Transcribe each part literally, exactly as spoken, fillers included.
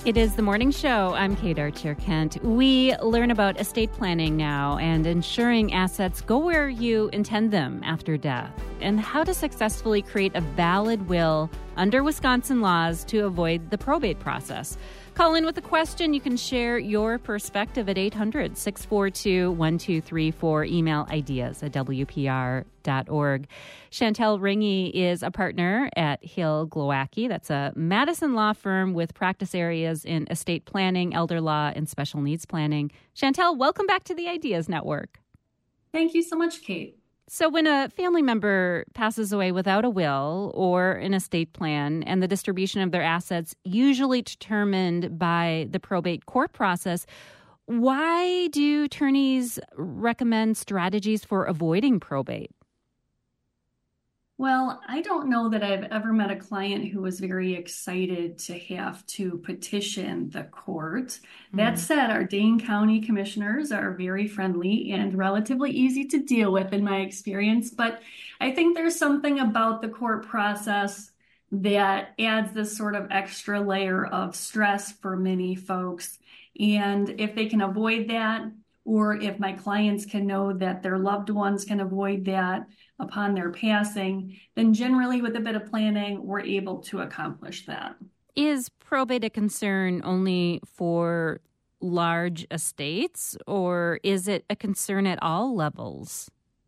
It is the morning show. I'm Kate Archer-Kent. We learn about estate planning now and ensuring assets go where you intend them after death, and how to successfully create a valid will under Wisconsin laws to avoid the probate process. Call in with a question. You can share your perspective at eight hundred, six four two, one two three four. Email ideas at w p r dot org. Chantel Ringy is a partner at Hill Glowacki. That's a Madison law firm with practice areas in estate planning, elder law, and special needs planning. Chantel, welcome back to the Ideas Network. Thank you so much, Kate. So when a family member passes away without a will or an estate plan and the distribution of their assets usually determined by the probate court process, why do attorneys recommend strategies for avoiding probate? Well, I don't know that I've ever met a client who was very excited to have to petition the court. Mm-hmm. That said, our Dane County commissioners are very friendly and relatively easy to deal with in my experience. But I think there's something about the court process that adds this sort of extra layer of stress for many folks. And if they can avoid that, or if my clients can know that their loved ones can avoid that upon their passing, then generally with a bit of planning, we're able to accomplish that. Is probate a concern only for large estates, or is it a concern at all levels?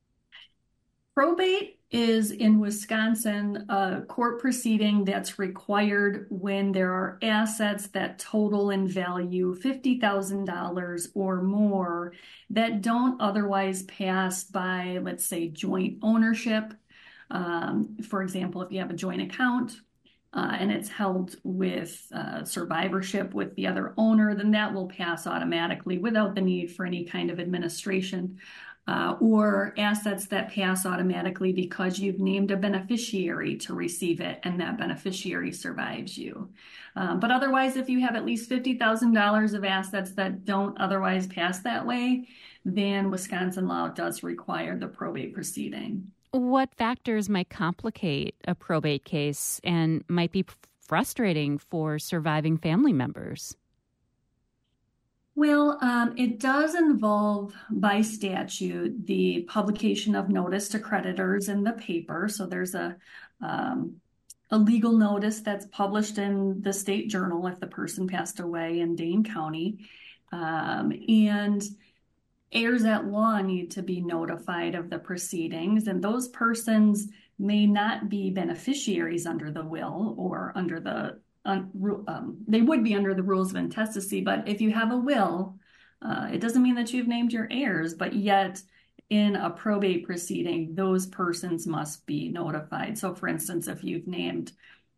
Probate is in Wisconsin a court proceeding that's required when there are assets that total in value fifty thousand dollars or more that don't otherwise pass by, let's say, joint ownership. Um, for example, if you have a joint account uh, and it's held with uh, survivorship with the other owner, then that will pass automatically without the need for any kind of administration. Uh, or assets that pass automatically because you've named a beneficiary to receive it and that beneficiary survives you. Um, but otherwise, if you have at least fifty thousand dollars of assets that don't otherwise pass that way, then Wisconsin law does require the probate proceeding. What factors might complicate a probate case and might be frustrating for surviving family members? Well, um, it does involve, by statute, the publication of notice to creditors in the paper. So there's a um, a legal notice that's published in the state journal if the person passed away in Dane County. Um, and heirs at law need to be notified of the proceedings, and those persons may not be beneficiaries under the will or under the Um, they would be under the rules of intestacy, but if you have a will, uh, it doesn't mean that you've named your heirs, but yet in a probate proceeding, those persons must be notified. So for instance, if you've named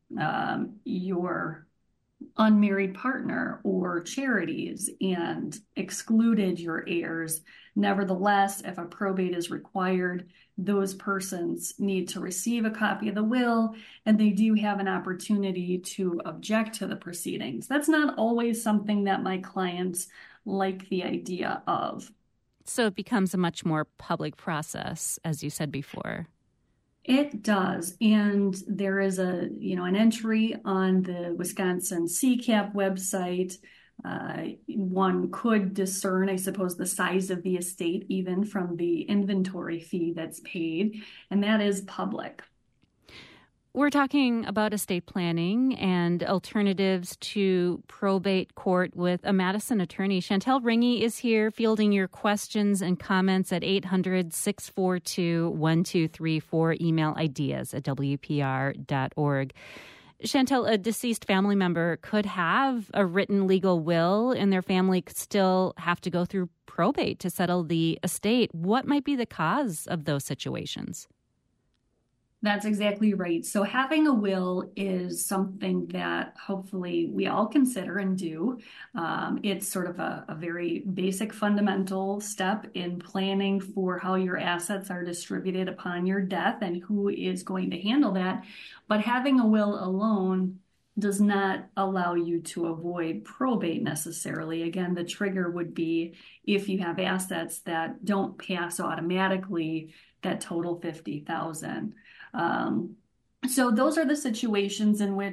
um, your unmarried partner or charities and excluded your heirs, nevertheless, if a probate is required, those persons need to receive a copy of the will, and they do have an opportunity to object to the proceedings. That's not always something that my clients like the idea of. So it becomes a much more public process, as you said before. It does, and there is a, you know, an entry on the Wisconsin C CAP website. Uh, one could discern, I suppose, the size of the estate even from the inventory fee that's paid, and that is public. We're talking about estate planning and alternatives to probate court with a Madison attorney. Chantel Ringy is here fielding your questions and comments at eight hundred, six four two, one two three four. Email ideas at w p r dot org. Chantel, a deceased family member could have a written legal will and their family could still have to go through probate to settle the estate. What might be the cause of those situations? That's exactly right. So having a will is something that hopefully we all consider and do. Um, it's sort of a, a very basic fundamental step in planning for how your assets are distributed upon your death and who is going to handle that. But having a will alone does not allow you to avoid probate necessarily. Again, the trigger would be if you have assets that don't pass automatically that total fifty thousand dollars. Um, so those are the situations in which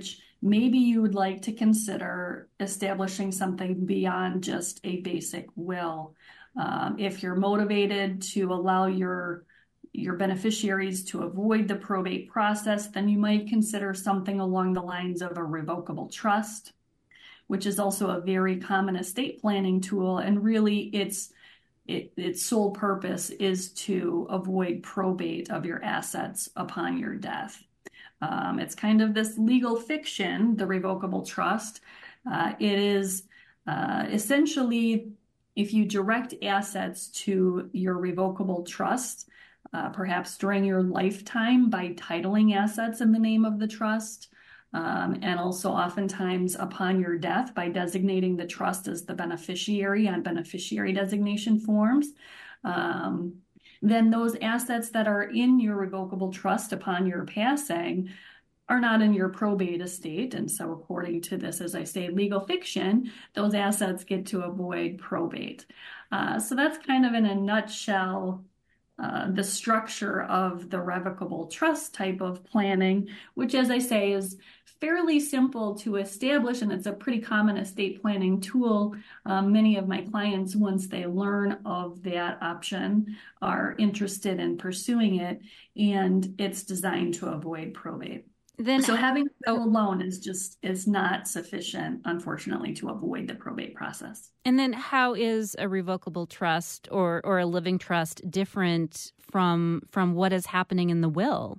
maybe you would like to consider establishing something beyond just a basic will. Um, if you're motivated to allow your your beneficiaries to avoid the probate process, then you might consider something along the lines of a revocable trust, which is also a very common estate planning tool. And really, its it, its sole purpose is to avoid probate of your assets upon your death. Um, it's kind of this legal fiction, the revocable trust. Uh, it is uh, essentially, if you direct assets to your revocable trust, uh, perhaps during your lifetime by titling assets in the name of the trust, um, and also oftentimes upon your death by designating the trust as the beneficiary on beneficiary designation forms, um, then those assets that are in your revocable trust upon your passing are not in your probate estate. And so according to this, as I say, legal fiction, those assets get to avoid probate. Uh, so that's kind of in a nutshell uh, the structure of the revocable trust type of planning, which, as I say, is fairly simple to establish, and it's a pretty common estate planning tool. Um, many of my clients, once they learn of that option, are interested in pursuing it, and it's designed to avoid probate. Then, so having a will alone is just is not sufficient, unfortunately, to avoid the probate process. And then how is a revocable trust or, or a living trust different from from what is happening in the will?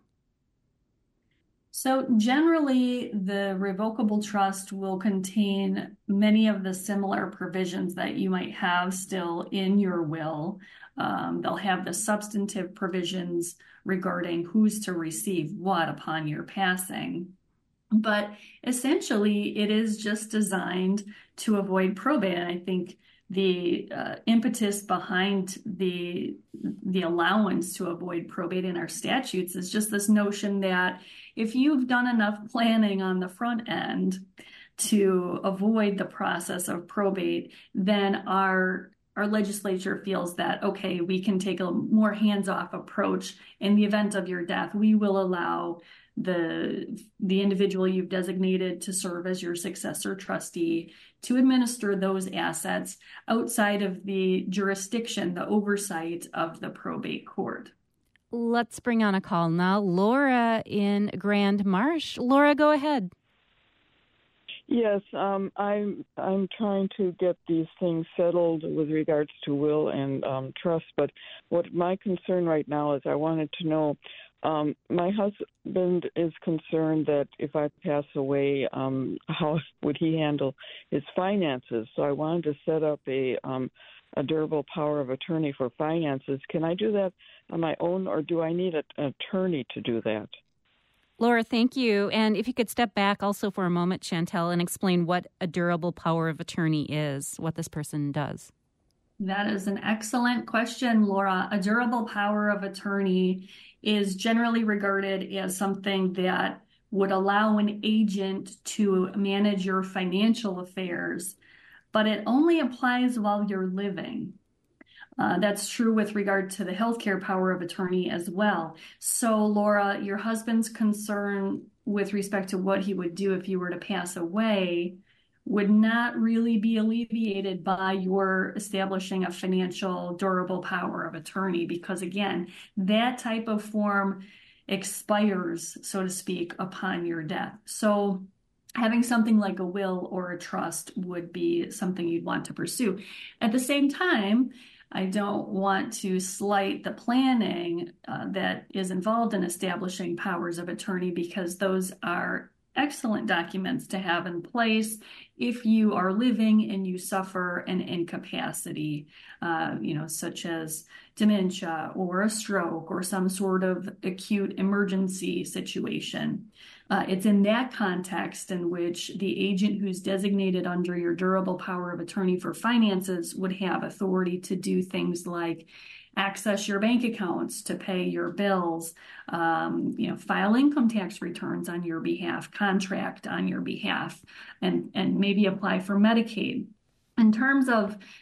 So generally, the revocable trust will contain many of the similar provisions that you might have still in your will. Um, they'll have the substantive provisions regarding who's to receive what upon your passing. But essentially, it is just designed to avoid probate. And I think the uh, impetus behind the the allowance to avoid probate in our statutes is just this notion that if you've done enough planning on the front end to avoid the process of probate, then our our legislature feels that, okay, we can take a more hands-off approach. In the event of your death, we will allow the the individual you've designated to serve as your successor trustee to administer those assets outside of the jurisdiction, the oversight of the probate court. Let's bring on a call now. Laura in Grand Marsh. Laura, go ahead. Yes, um, I'm I'm trying to get these things settled with regards to will and um, trust. But what my concern right now is, I wanted to know. Um, my husband is concerned that if I pass away, um, how would he handle his finances? So I wanted to set up a um, a durable power of attorney for finances. Can I do that on my own, or do I need a, an attorney to do that? Laura, thank you. And if you could step back also for a moment, Chantel, and explain what a durable power of attorney is, what this person does. That is an excellent question, Laura. A durable power of attorney is generally regarded as something that would allow an agent to manage your financial affairs, but it only applies while you're living. Uh, that's true with regard to the healthcare power of attorney as well. So, Laura, your husband's concern with respect to what he would do if you were to pass away would not really be alleviated by your establishing a financial durable power of attorney, because again, that type of form expires, so to speak, upon your death. So having something like a will or a trust would be something you'd want to pursue. At the same time, I don't want to slight the planning uh, that is involved in establishing powers of attorney, because those are excellent documents to have in place if you are living and you suffer an incapacity, uh, you know, such as dementia or a stroke or some sort of acute emergency situation. Uh, it's in that context in which the agent who's designated under your durable power of attorney for finances would have authority to do things like access your bank accounts to pay your bills, um, you know, file income tax returns on your behalf, contract on your behalf, and, and maybe apply for Medicaid. In terms of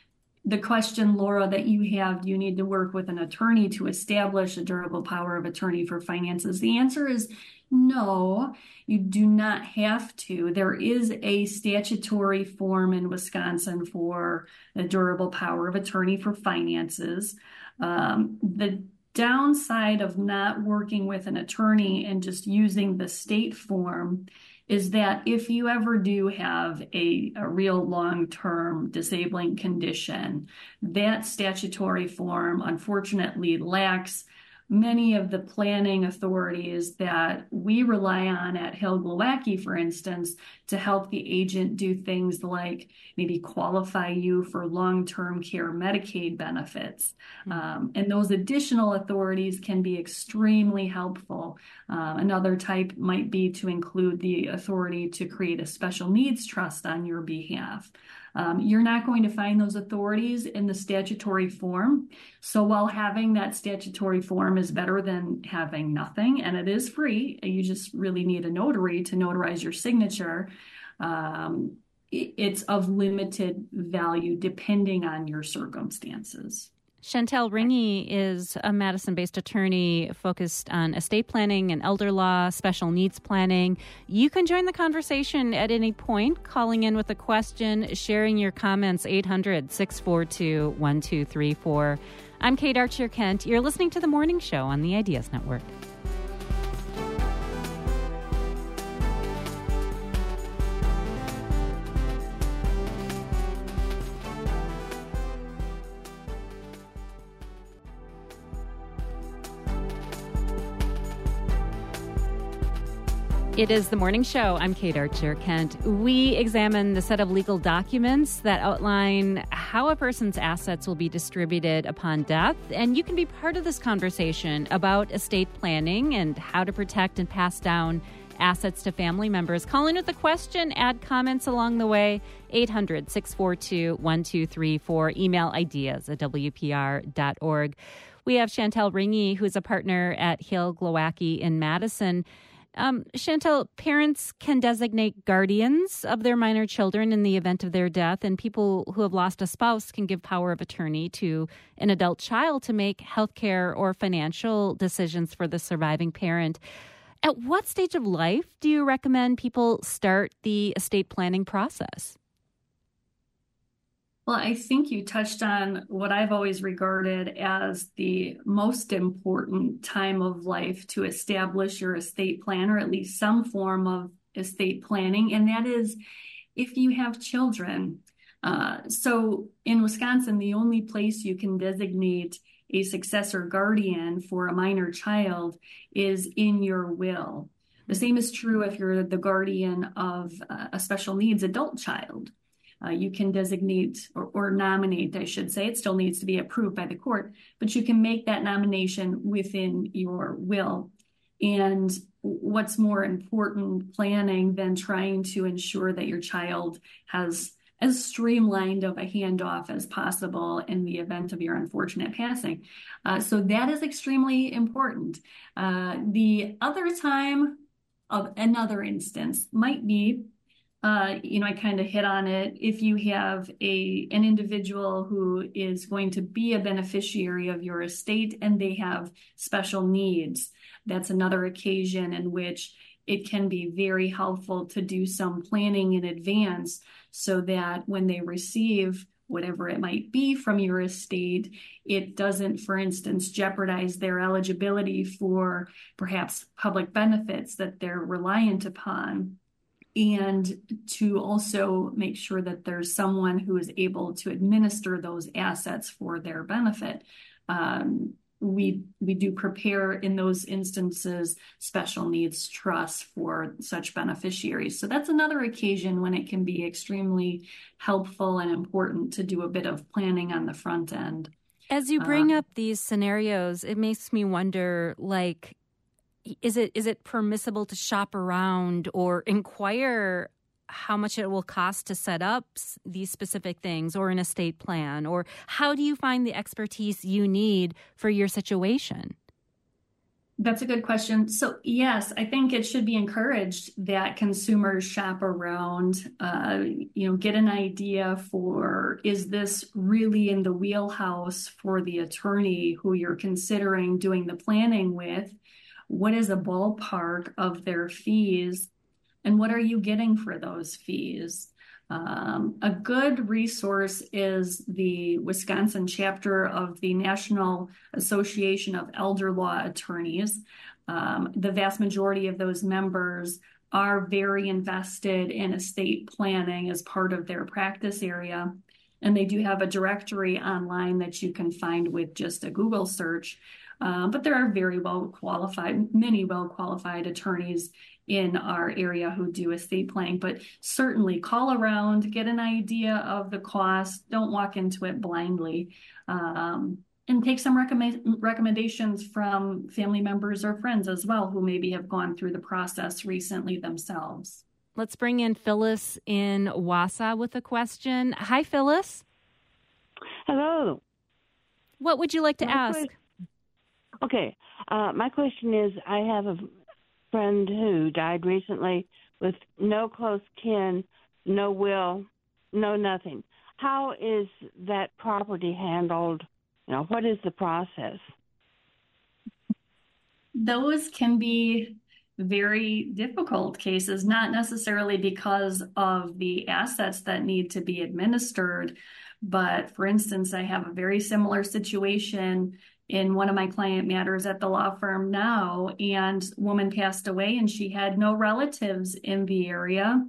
the question, Laura, that you have, do you need to work with an attorney to establish a durable power of attorney for finances? The answer is no, you do not have to. There is a statutory form in Wisconsin for a durable power of attorney for finances. Um, the downside of not working with an attorney and just using the state form is that if you ever do have a, a real long-term disabling condition, that statutory form unfortunately lacks many of the planning authorities that we rely on at Hill-Glowacki, for instance, to help the agent do things like maybe qualify you for long-term care Medicaid benefits. Mm-hmm. Um, and those additional authorities can be extremely helpful. Um, another type might be to include the authority to create a special needs trust on your behalf. Um, you're not going to find those authorities in the statutory form. So while having that statutory form is better than having nothing, and it is free, you just really need a notary to notarize your signature, um, it's of limited value depending on your circumstances. Chantel Ringy is a Madison-based attorney focused on estate planning and elder law, special needs planning. You can join the conversation at any point, calling in with a question, sharing your comments, eight hundred, six four two, one two three four. I'm Kate Archer-Kent. You're listening to The Morning Show on the Ideas Network. It is The Morning Show. I'm Kate Archer-Kent. We examine the set of legal documents that outline how a person's assets will be distributed upon death. And you can be part of this conversation about estate planning and how to protect and pass down assets to family members. Call in with a question, add comments along the way, eight hundred, six four two, one two three four. Email ideas at w p r dot org. We have Chantel Ringy, who's a partner at Hill-Glowacki in Madison. Um, Chantel, parents can designate guardians of their minor children in the event of their death, and people who have lost a spouse can give power of attorney to an adult child to make healthcare or financial decisions for the surviving parent. At what stage of life do you recommend people start the estate planning process? Well, I think you touched on what I've always regarded as the most important time of life to establish your estate plan, or at least some form of estate planning, and that is if you have children. Uh, so in Wisconsin, the only place you can designate a successor guardian for a minor child is in your will. The same is true if you're the guardian of a special needs adult child. Uh, you can designate or, or nominate, I should say. It still needs to be approved by the court, but you can make that nomination within your will. And what's more important planning than trying to ensure that your child has as streamlined of a handoff as possible in the event of your unfortunate passing. Uh, so that is extremely important. Uh, the other time of another instance might be Uh, you know, I kind of hit on it. If you have a an individual who is going to be a beneficiary of your estate and they have special needs, that's another occasion in which it can be very helpful to do some planning in advance so that when they receive whatever it might be from your estate, it doesn't, for instance, jeopardize their eligibility for perhaps public benefits that they're reliant upon. And to also make sure that there's someone who is able to administer those assets for their benefit. Um, we we do prepare in those instances special needs trusts for such beneficiaries. So that's another occasion when it can be extremely helpful and important to do a bit of planning on the front end. As you bring uh, up these scenarios, it makes me wonder, like, Is it is it permissible to shop around or inquire how much it will cost to set up these specific things or an estate plan? Or how do you find the expertise you need for your situation? That's a good question. So yes, I think it should be encouraged that consumers shop around, uh, you know, get an idea for, is this really in the wheelhouse for the attorney who you're considering doing the planning with? What is a ballpark of their fees? And what are you getting for those fees? Um, a good resource is the Wisconsin chapter of the National Association of Elder Law Attorneys. Um, the vast majority of those members are very invested in estate planning as part of their practice area. And they do have a directory online that you can find with just a Google search. Uh, but there are very well qualified, many well qualified attorneys in our area who do estate planning, but certainly call around, get an idea of the cost. Don't walk into it blindly, um, and take some recommend recommendations from family members or friends as well who maybe have gone through the process recently themselves. Let's bring in Phyllis in Wausau with a question. Hi, Phyllis. Hello. What would you like to my ask? Que- okay. Uh, my question is, I have a friend who died recently with no close kin, no will, no nothing. How is that property handled? You know, what is the process? Those can be very difficult cases, not necessarily because of the assets that need to be administered, but for instance, I have a very similar situation in one of my client matters at the law firm now, and a woman passed away and she had no relatives in the area.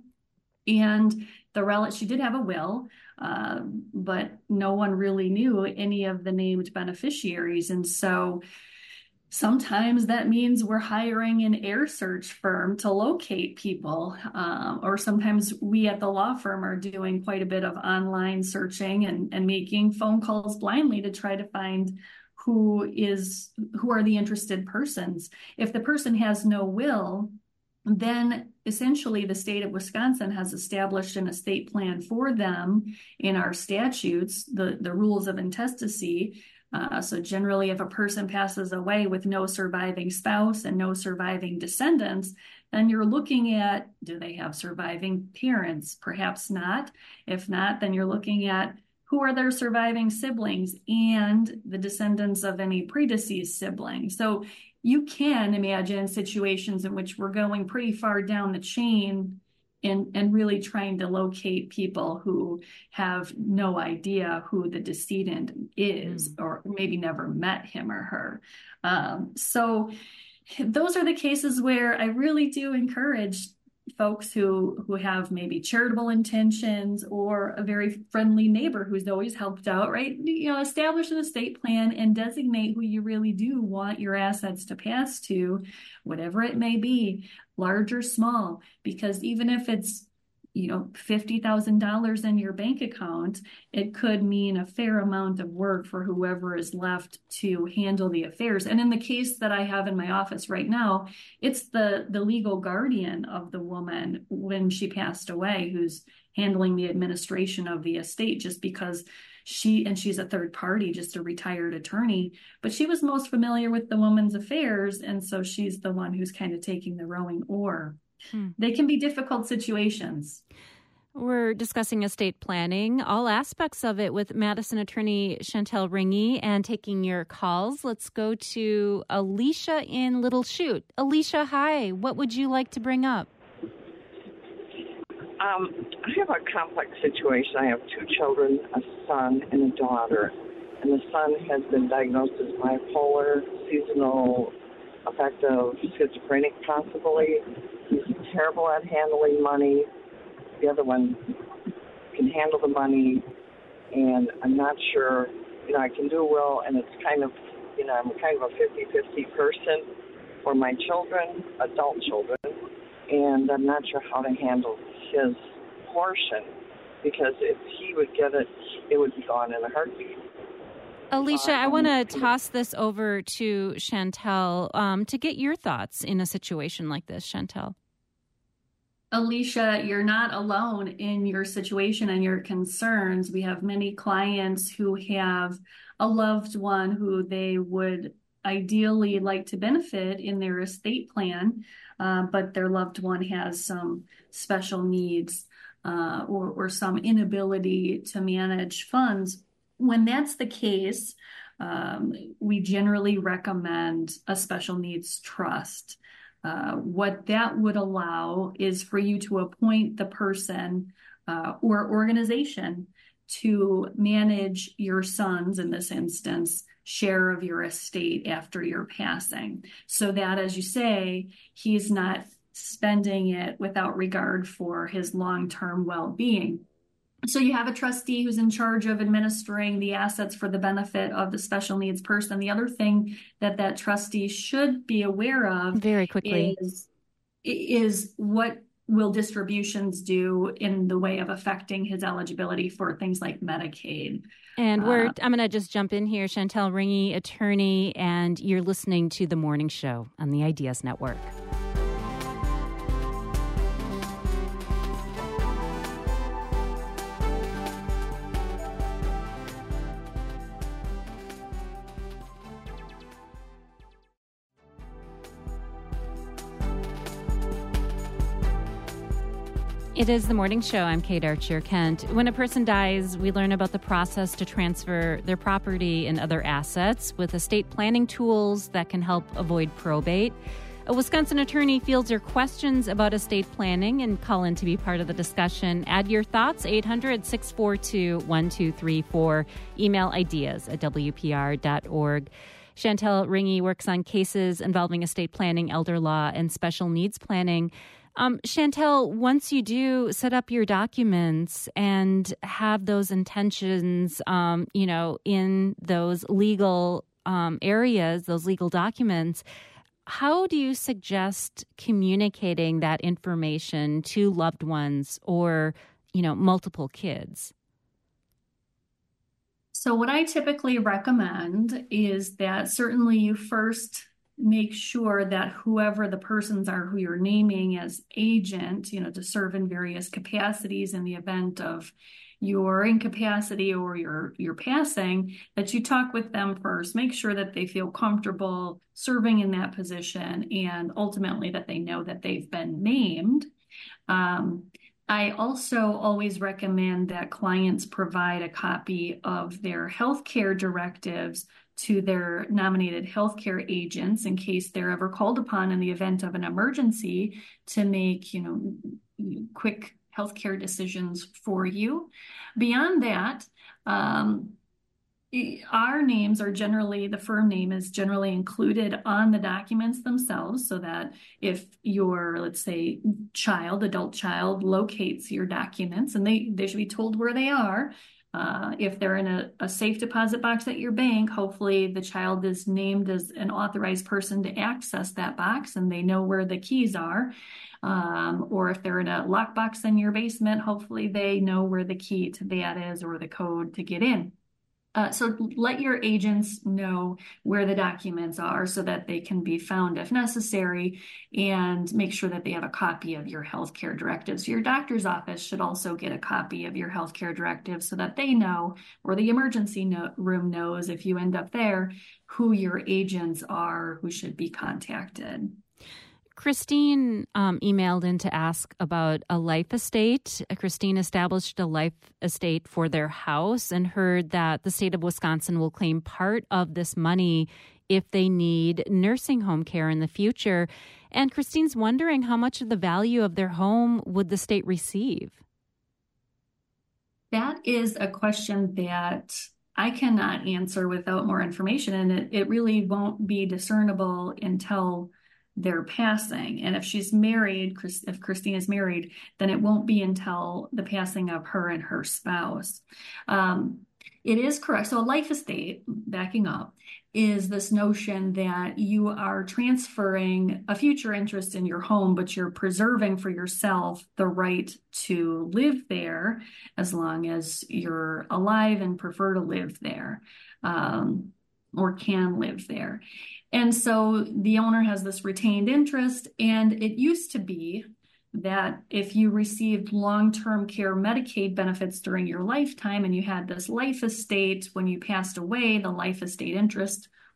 And the rel- she did have a will, uh, but no one really knew any of the named beneficiaries. And so sometimes that means we're hiring an heir search firm to locate people, um, or sometimes we at the law firm are doing quite a bit of online searching and, and making phone calls blindly to try to find who is who are the interested persons. If the person has no will, then essentially the state of Wisconsin has established an estate plan for them in our statutes, the, the rules of intestacy. Uh, so generally, if a person passes away with no surviving spouse and no surviving descendants, then you're looking at, do they have surviving parents? Perhaps not. If not, then you're looking at who are their surviving siblings and the descendants of any predeceased siblings. So you can imagine situations in which we're going pretty far down the chain and, and really trying to locate people who have no idea who the decedent is, mm. or maybe never met him or her. Um, so those are the cases where I really do encourage folks who who have maybe charitable intentions or a very friendly neighbor who's always helped out, right? You know, establish an estate plan and designate who you really do want your assets to pass to, whatever it may be, large or small, because even if it's, you know, fifty thousand dollars in your bank account, it could mean a fair amount of work for whoever is left to handle the affairs. And in the case that I have in my office right now, it's the, the legal guardian of the woman when she passed away who's handling the administration of the estate, just because she, and she's a third party, just a retired attorney, but she was most familiar with the woman's affairs. And so she's the one who's kind of taking the rowing oar. Hmm. They can be difficult situations. We're discussing estate planning, all aspects of it, with Madison attorney Chantel Ringy, and taking your calls. Let's go to Alicia in Little Chute. Alicia, hi. What would you like to bring up? Um, I have a complex situation. I have two children, a son and a daughter. And the son has been diagnosed as bipolar, seasonal affective schizophrenic possibly. He's terrible at handling money. The other one can handle the money, and I'm not sure, you know, I can do well, and it's kind of, you know, I'm kind of a fifty-fifty person for my children, adult children, and I'm not sure how to handle his portion, because if he would get it, it would be gone in a heartbeat. Alicia, I want to toss this over to Chantel um, to get your thoughts in a situation like this, Chantel. Alicia, you're not alone in your situation and your concerns. We have many clients who have a loved one who they would ideally like to benefit in their estate plan, uh, but their loved one has some special needs uh, or, or some inability to manage funds. When that's the case, um, we generally recommend a special needs trust. Uh, what that would allow is for you to appoint the person uh, or organization to manage your son's, in this instance, share of your estate after your passing. So that, as you say, he's not spending it without regard for his long-term well-being. So you have a trustee who's in charge of administering the assets for the benefit of the special needs person. The other thing that that trustee should be aware of very quickly is, is what will distributions do in the way of affecting his eligibility for things like Medicaid. And we're, uh, I'm going to just jump in here. Chantel Ringy, attorney, and you're listening to The Morning Show on the Ideas Network. It is The Morning Show. I'm Kate Archer-Kent. When a person dies, we learn about the process to transfer their property and other assets with estate planning tools that can help avoid probate. A Wisconsin attorney fields your questions about estate planning and call in to be part of the discussion. Add your thoughts, eight hundred, six four two, one two three four. Email ideas at w p r dot org. Chantel Ringy works on cases involving estate planning, elder law, and special needs planning. Um, Chantel, once you do set up your documents and have those intentions, um, you know, in those legal um, areas, those legal documents, how do you suggest communicating that information to loved ones or, you know, multiple kids? So what I typically recommend is that certainly you first make sure that whoever the persons are who you're naming as agent, you know, to serve in various capacities in the event of your incapacity or your your passing, that you talk with them first, make sure that they feel comfortable serving in that position, and ultimately that they know that they've been named. Um, I also always recommend that clients provide a copy of their healthcare directives to their nominated healthcare agents in case they're ever called upon in the event of an emergency to make, you know, quick healthcare decisions for you. Beyond that, um, our names are generally, the firm name is generally included on the documents themselves, so that if your, let's say, child, adult child, locates your documents, and they, they should be told where they are. Uh, if they're in a, a safe deposit box at your bank, hopefully the child is named as an authorized person to access that box and they know where the keys are. Um, or if they're in a lockbox in your basement, hopefully they know where the key to that is or the code to get in. Uh, so let your agents know where the documents are so that they can be found if necessary, and make sure that they have a copy of your healthcare directives. Your doctor's office should also get a copy of your healthcare directives so that they know, or the emergency no- room knows if you end up there, who your agents are who should be contacted. Christine um, emailed in to ask about a life estate. Christine established a life estate for their house and heard that the state of Wisconsin will claim part of this money if they need nursing home care in the future. And Christine's wondering how much of the value of their home would the state receive? That is a question that I cannot answer without more information, and it, it really won't be discernible until they're passing. And if she's married, if Christine is married, then it won't be until the passing of her and her spouse. Um, it is correct. So a life estate, backing up, is this notion that you are transferring a future interest in your home, but you're preserving for yourself the right to live there as long as you're alive and prefer to live there, um, or can live there. And so the owner has this retained interest, and it used to be that if you received long-term care Medicaid benefits during your lifetime and you had this life estate, when you passed away, the life estate interest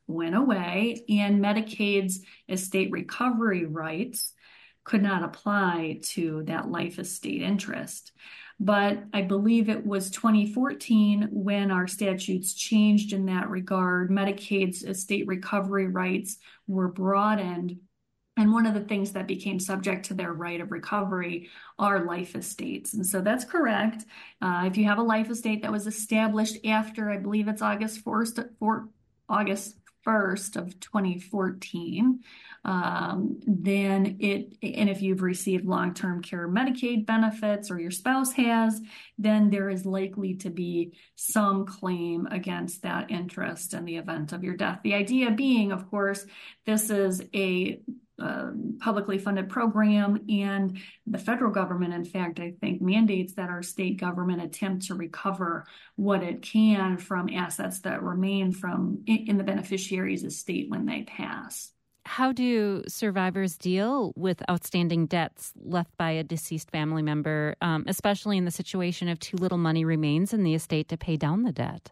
went away, and Medicaid's estate recovery rights could not apply to that life estate interest. But I believe it was twenty fourteen when our statutes changed in that regard. Medicaid's estate recovery rights were broadened. And one of the things that became subject to their right of recovery are life estates. And so that's correct. Uh, if you have a life estate that was established after, I believe it's August first, for, August first of twenty fourteen, um, then it, and if you've received long-term care Medicaid benefits or your spouse has, then there is likely to be some claim against that interest in the event of your death. The idea being, of course, this is a Uh, publicly funded program, and the federal government, in fact, I think mandates that our state government attempt to recover what it can from assets that remain from in, in the beneficiary's estate when they pass. How do survivors deal with outstanding debts left by a deceased family member, um, especially in the situation if too little money remains in the estate to pay down the debt?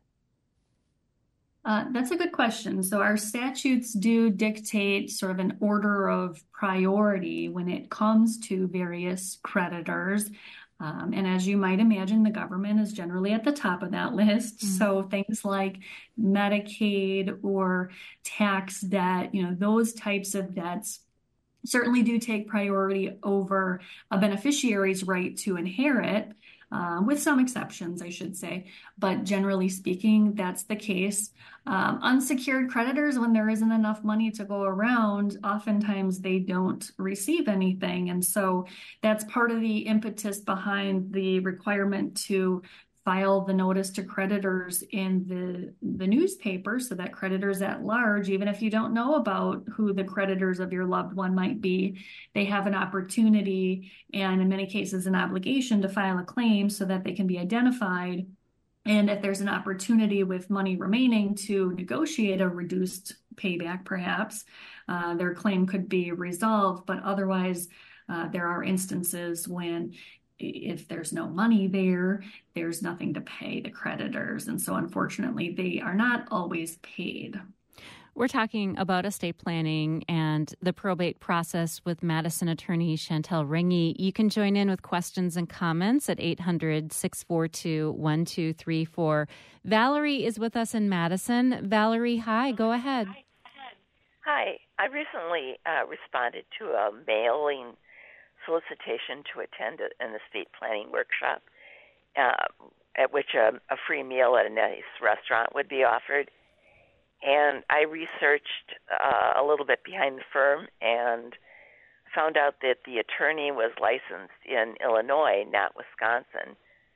Uh, that's a good question. So our statutes do dictate sort of an order of priority when it comes to various creditors. Um, and as you might imagine, the government is generally at the top of that list. Mm-hmm. So things like Medicaid or tax debt, you know, those types of debts certainly do take priority over a beneficiary's right to inherit. Uh, with some exceptions, I should say, but generally speaking, that's the case. Um, unsecured creditors, when there isn't enough money to go around, oftentimes they don't receive anything. And so that's part of the impetus behind the requirement to file the notice to creditors in the, the newspaper so that creditors at large, even if you don't know about who the creditors of your loved one might be, they have an opportunity and in many cases an obligation to file a claim so that they can be identified. And if there's an opportunity with money remaining to negotiate a reduced payback, perhaps, uh, their claim could be resolved. But otherwise, uh, there are instances when if there's no money there, there's nothing to pay the creditors. And so unfortunately, they are not always paid. We're talking about estate planning and the probate process with Madison attorney Chantel Ringy. You can join in with questions and comments at eight hundred, six four two, one two three four. Valerie is with us in Madison. Valerie, hi, go ahead. Hi. I recently uh, responded to a mailing solicitation to attend an estate planning workshop uh, at which a, a free meal at a nice restaurant would be offered. And I researched uh, a little bit behind the firm and found out that the attorney was licensed in Illinois, not Wisconsin.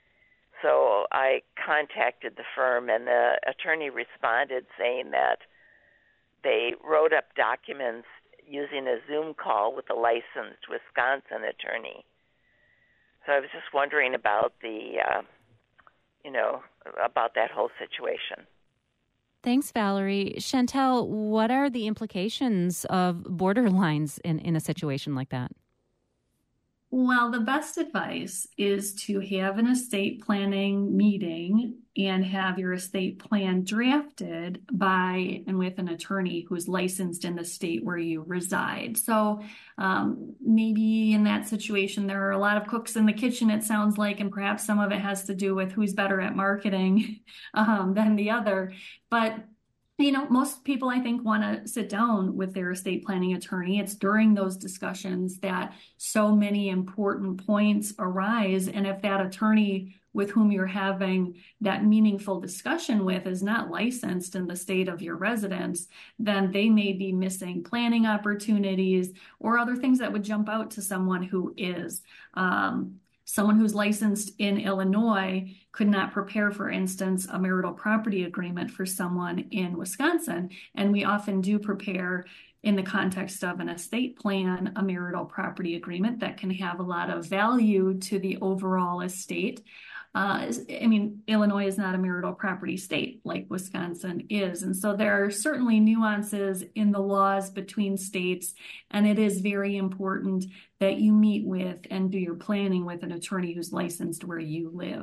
So I contacted the firm, and the attorney responded saying that they wrote up documents using a Zoom call with a licensed Wisconsin attorney. So I was just wondering about the, uh, you know, about that whole situation. Thanks, Valerie. Chantel, what are the implications of border lines in, in a situation like that? Well, the best advice is to have an estate planning meeting and have your estate plan drafted by and with an attorney who's licensed in the state where you reside. So um, maybe in that situation, there are a lot of cooks in the kitchen, it sounds like, and perhaps some of it has to do with who's better at marketing um, than the other. But you know, most people, I think, want to sit down with their estate planning attorney. It's during those discussions that so many important points arise. And if that attorney with whom you're having that meaningful discussion with is not licensed in the state of your residence, then they may be missing planning opportunities or other things that would jump out to someone who is. Um, Someone who's licensed in Illinois could not prepare, for instance, a marital property agreement for someone in Wisconsin. And we often do prepare, in the context of an estate plan, a marital property agreement that can have a lot of value to the overall estate. Uh, I mean, Illinois is not a marital property state like Wisconsin is. And so there are certainly nuances in the laws between states, and it is very important that you meet with and do your planning with an attorney who's licensed where you live.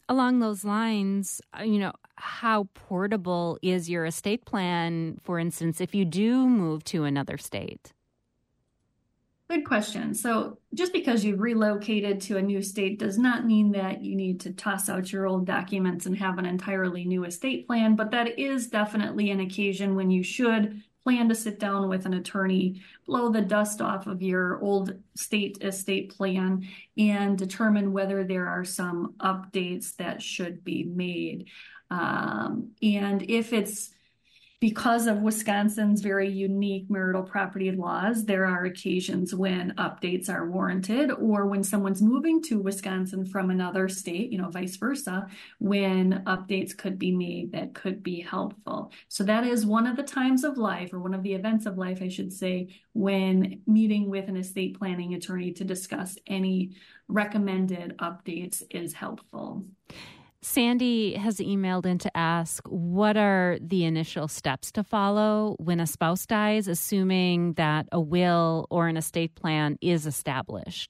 Along those lines, you know, how portable is your estate plan, for instance, if you do move to another state? Good question. So just because you've relocated to a new state does not mean that you need to toss out your old documents and have an entirely new estate plan, but that is definitely an occasion when you should plan to sit down with an attorney, blow the dust off of your old state estate plan, and determine whether there are some updates that should be made. Um, and if it's because of Wisconsin's very unique marital property laws, there are occasions when updates are warranted, or when someone's moving to Wisconsin from another state, you know, vice versa, when updates could be made that could be helpful. So that is one of the times of life, or one of the events of life, I should say, when meeting with an estate planning attorney to discuss any recommended updates is helpful. Sandy has emailed in to ask, what are the initial steps to follow when a spouse dies, assuming that a will or an estate plan is established?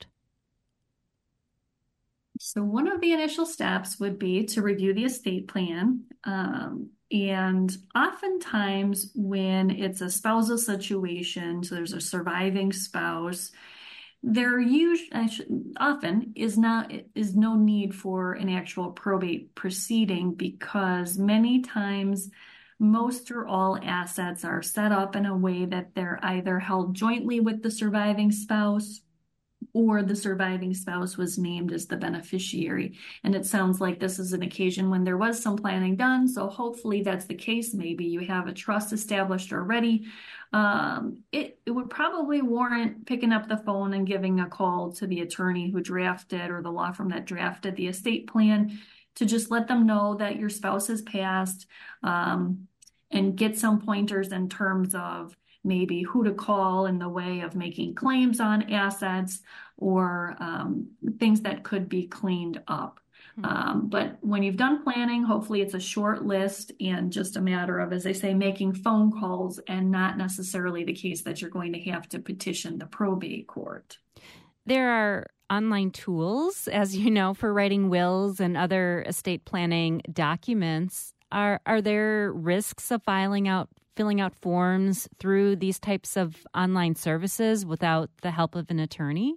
So one of the initial steps would be to review the estate plan. Um, and oftentimes when it's a spousal situation, so there's a surviving spouse, there usually often is not is no need for an actual probate proceeding, because many times most or all assets are set up in a way that they're either held jointly with the surviving spouse, or the surviving spouse was named as the beneficiary. And it sounds like this is an occasion when there was some planning done, so hopefully that's the case. Maybe you have a trust established already. Um, it, it would probably warrant picking up the phone and giving a call to the attorney who drafted, or the law firm that drafted the estate plan, to just let them know that your spouse has passed, um, and get some pointers in terms of maybe who to call in the way of making claims on assets, or um, things that could be cleaned up. Mm-hmm. Um, but when you've done planning, hopefully it's a short list and just a matter of, as they say, making phone calls, and not necessarily the case that you're going to have to petition the probate court. There are online tools, as you know, for writing wills and other estate planning documents. Are are there risks of filing out filling out forms through these types of online services without the help of an attorney?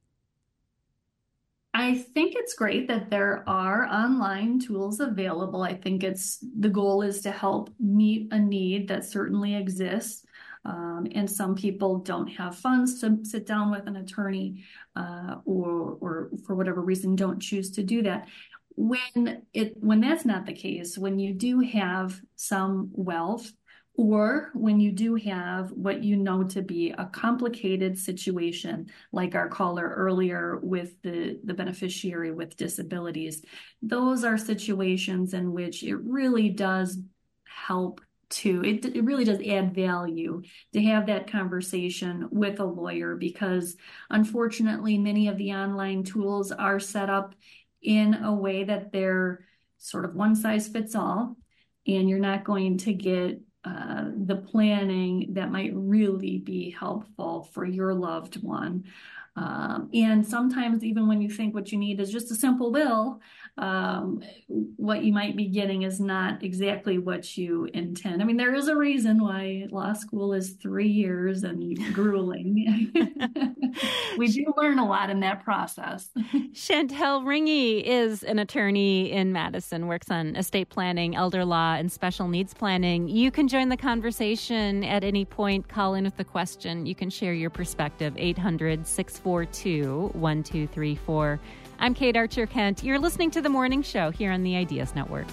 I think it's great that there are online tools available. I think it's the goal is to help meet a need that certainly exists. Um, and some people don't have funds to sit down with an attorney, uh, or, or for whatever reason don't choose to do that. When it when that's not the case, when you do have some wealth, or when you do have what you know to be a complicated situation, like our caller earlier with the, the beneficiary with disabilities, those are situations in which it really does help to, it, it really does add value to have that conversation with a lawyer, because unfortunately many of the online tools are set up in a way that they're sort of one size fits all, and you're not going to get Uh, the planning that might really be helpful for your loved one. Um, and sometimes even when you think what you need is just a simple will, um, what you might be getting is not exactly what you intend. I mean, there is a reason why law school is three years and grueling. We do learn a lot in that process. Chantel Ringy is an attorney in Madison, works on estate planning, elder law, and special needs planning. You can join the conversation at any point. Call in with the question. You can share your perspective, eight hundred, six four two, one two three four. I'm Kate Archer-Kent. You're listening to The Morning Show here on the Ideas Network.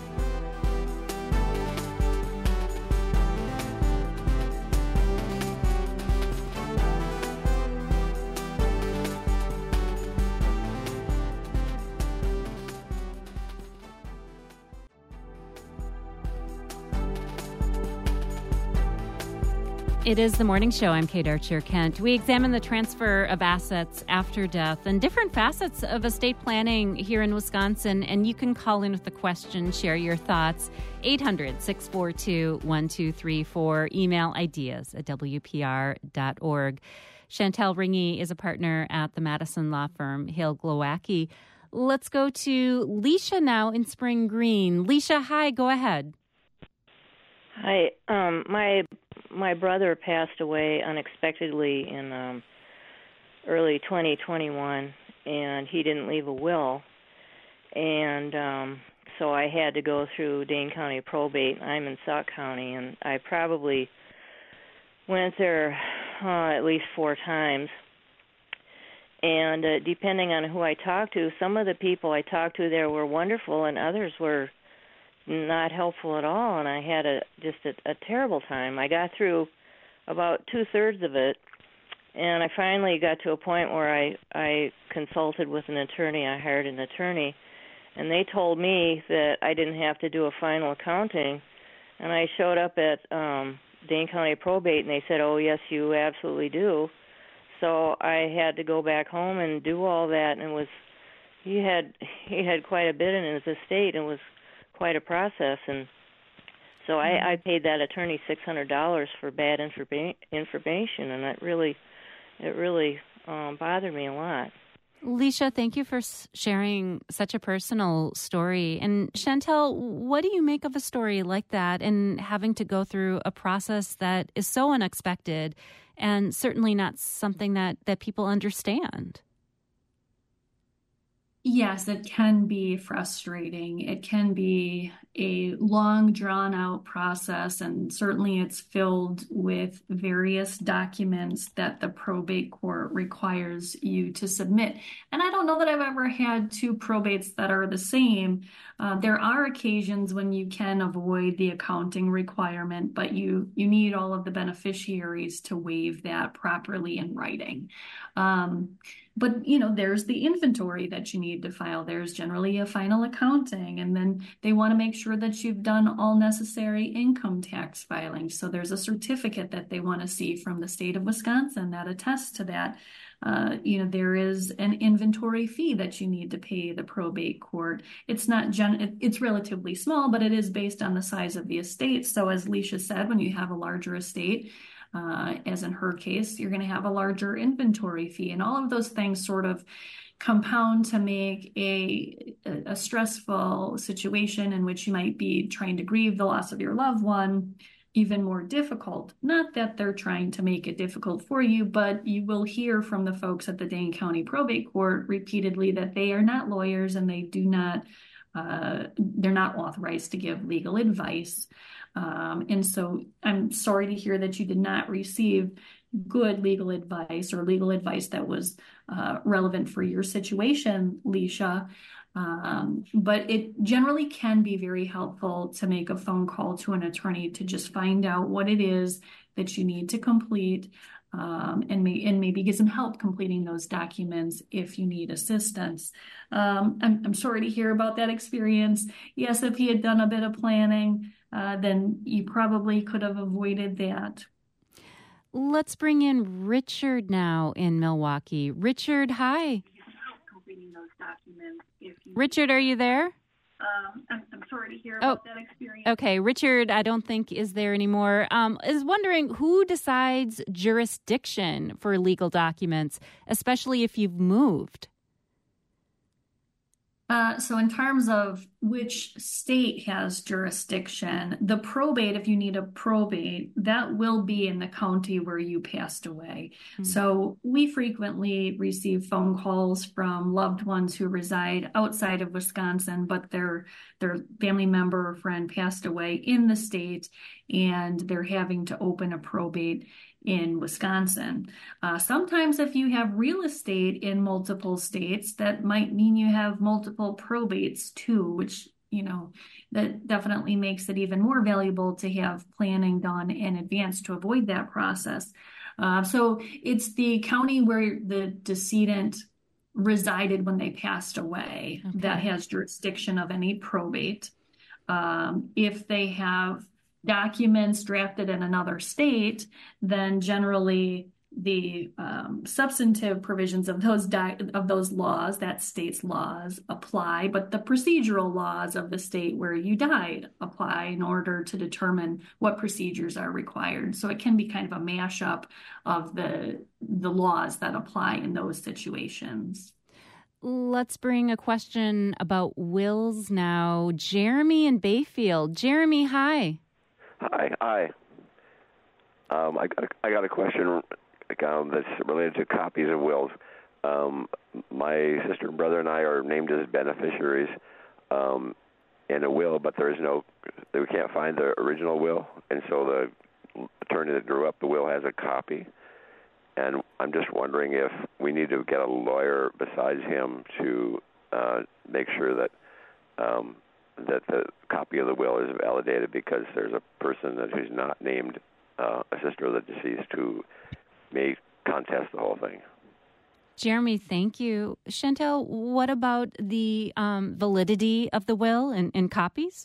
It is The Morning Show. I'm Kate Archer-Kent. We examine the transfer of assets after death and different facets of estate planning here in Wisconsin. And you can call in with the question, share your thoughts, eight hundred, six four two, one two three four. Email ideas at w p r dot org. Chantel Ringy is a partner at the Madison law firm Hale Glowacki. Let's go to Leisha now in Spring Green. Leisha, hi, go ahead. Hi. Um, my my brother passed away unexpectedly in um, early twenty twenty-one, and he didn't leave a will. And um, so I had to go through Dane County probate. I'm in Sauk County, and I probably went there uh, at least four times. And uh, depending on who I talked to, some of the people I talked to there were wonderful, and others were not helpful at all. And I had a just a, a terrible time. I got through about two thirds of it, and I finally got to a point where I I consulted with an attorney. I hired an attorney, and they told me that I didn't have to do a final accounting. And I showed up at um, Dane County Probate, and they said, "Oh yes, you absolutely do." So I had to go back home and do all that, and it was he had he had quite a bit in his estate, and it was quite a process. And so mm-hmm. I, I paid that attorney six hundred dollars for bad informa- information, and that really it really um, bothered me a lot. Leisha, thank you for sharing such a personal story. And Chantel, what do you make of a story like that and having to go through a process that is so unexpected and certainly not something that, that people understand? Yes, it can be frustrating. It can be a long, drawn-out process, and certainly it's filled with various documents that the probate court requires you to submit. And I don't know that I've ever had two probates that are the same. Uh, there are occasions when you can avoid the accounting requirement, but you, you need all of the beneficiaries to waive that properly in writing. Um, But, you know, there's the inventory that you need to file. There's generally a final accounting, and then they want to make sure that you've done all necessary income tax filings. So there's a certificate that they want to see from the state of Wisconsin that attests to that. Uh, you know, there is an inventory fee that you need to pay the probate court. It's not gen- it's relatively small, but it is based on the size of the estate. So as Leisha said, when you have a larger estate, Uh, as in her case, you're going to have a larger inventory fee, and all of those things sort of compound to make a, a stressful situation in which you might be trying to grieve the loss of your loved one even more difficult. Not that they're trying to make it difficult for you, but you will hear from the folks at the Dane County Probate Court repeatedly that they are not lawyers and they do not, uh, they're not authorized to give legal advice. Um, and so I'm sorry to hear that you did not receive good legal advice or legal advice that was uh, relevant for your situation, Leisha. Um, but it generally can be very helpful to make a phone call to an attorney to just find out what it is that you need to complete, um, and, may, and maybe get some help completing those documents if you need assistance. Um, I'm, I'm sorry to hear about that experience. Yes, if he had done a bit of planning, Uh, then you probably could have avoided that. Let's bring in Richard now in Milwaukee. Richard, hi. Richard, are you there? Um, I'm, I'm sorry to hear oh, about that experience. Okay, Richard, I don't think is there anymore. Um, is wondering who decides jurisdiction for legal documents, especially if you've moved? Uh, so in terms of which state has jurisdiction, the probate, if you need a probate, that will be in the county where you passed away. Mm-hmm. So we frequently receive phone calls from loved ones who reside outside of Wisconsin, but their their family member or friend passed away in the state, and they're having to open a probate in Wisconsin. Uh, sometimes if you have real estate in multiple states, that might mean you have multiple probates too, which, you know, that definitely makes it even more valuable to have planning done in advance to avoid that process. Uh, so it's the county where the decedent resided when they passed away okay. that has jurisdiction of any probate. Um, if they have documents drafted in another state, then generally the um, substantive provisions of those di- of those laws, that state's laws, apply, but the procedural laws of the state where you died apply in order to determine what procedures are required. So it can be kind of a mashup of the the laws that apply in those situations. Let's bring a question about wills now. Jeremy in Bayfield. Jeremy, hi. Hi, hi. Um, I got a, I got a question um, that's related to copies of wills. Um, my sister and brother and I are named as beneficiaries um, in a will, but there is no, we can't find the original will, and so the attorney that drew up the will has a copy. And I'm just wondering if we need to get a lawyer besides him to uh, make sure that um, that the copy of the will is validated, because there's a person that who's not named uh, a sister of the deceased who may contest the whole thing. Jeremy, thank you. Chantel, what about the um, validity of the will and, and copies?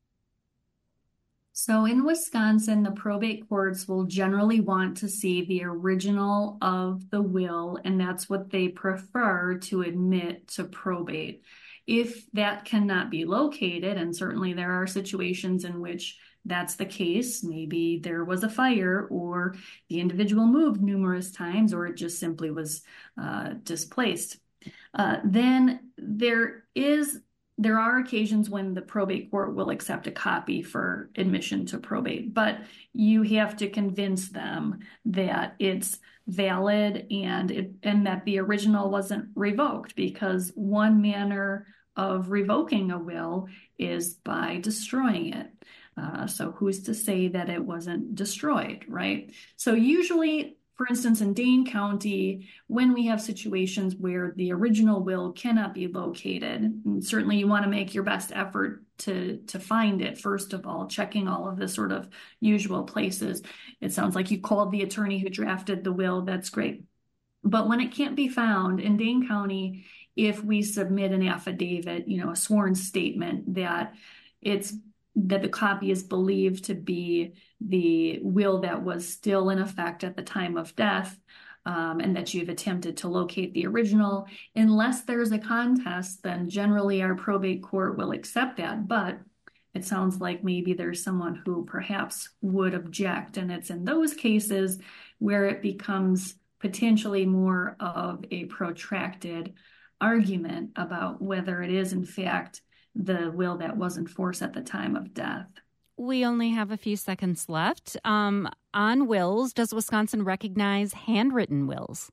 So in Wisconsin, the probate courts will generally want to see the original of the will, and that's what they prefer to admit to probate. If that cannot be located, and certainly there are situations in which that's the case, maybe there was a fire or the individual moved numerous times, or it just simply was uh, displaced, uh, then there is There are occasions when the probate court will accept a copy for admission to probate, but you have to convince them that it's valid and it, and that the original wasn't revoked, because one manner of revoking a will is by destroying it. Uh, so who's to say that it wasn't destroyed, right? So usually, for instance, in Dane County, when we have situations where the original will cannot be located, and certainly you want to make your best effort to, to find it, first of all, checking all of the sort of usual places. It sounds like you called the attorney who drafted the will. That's great. But when it can't be found in Dane County, if we submit an affidavit, you know, a sworn statement that it's that the copy is believed to be the will that was still in effect at the time of death, um, and that you've attempted to locate the original. Unless there's a contest, then generally our probate court will accept that. But it sounds like maybe there's someone who perhaps would object, and it's in those cases where it becomes potentially more of a protracted argument about whether it is in fact the will that was in force at the time of death. We only have a few seconds left. Um, on wills, does Wisconsin recognize handwritten wills?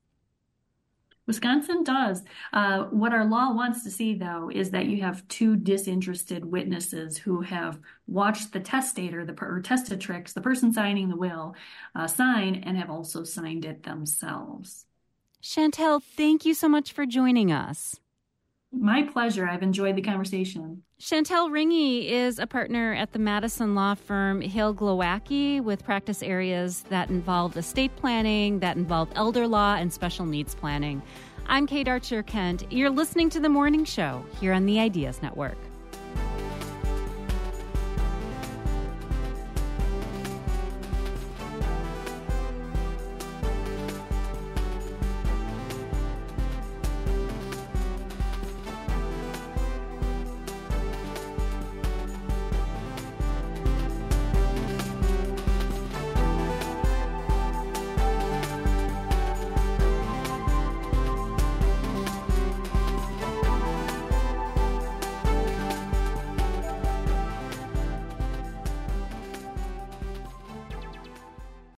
Wisconsin does. Uh, what our law wants to see, though, is that you have two disinterested witnesses who have watched the testator, the or testatrix, the person signing the will, uh, sign, and have also signed it themselves. Chantel, thank you so much for joining us. My pleasure. I've enjoyed the conversation. Chantel Ringy is a partner at the Madison law firm Hill Glowacki, with practice areas that involve estate planning, that involve elder law, and special needs planning. I'm Kate Archer Kent. You're listening to The Morning Show here on the Ideas Network.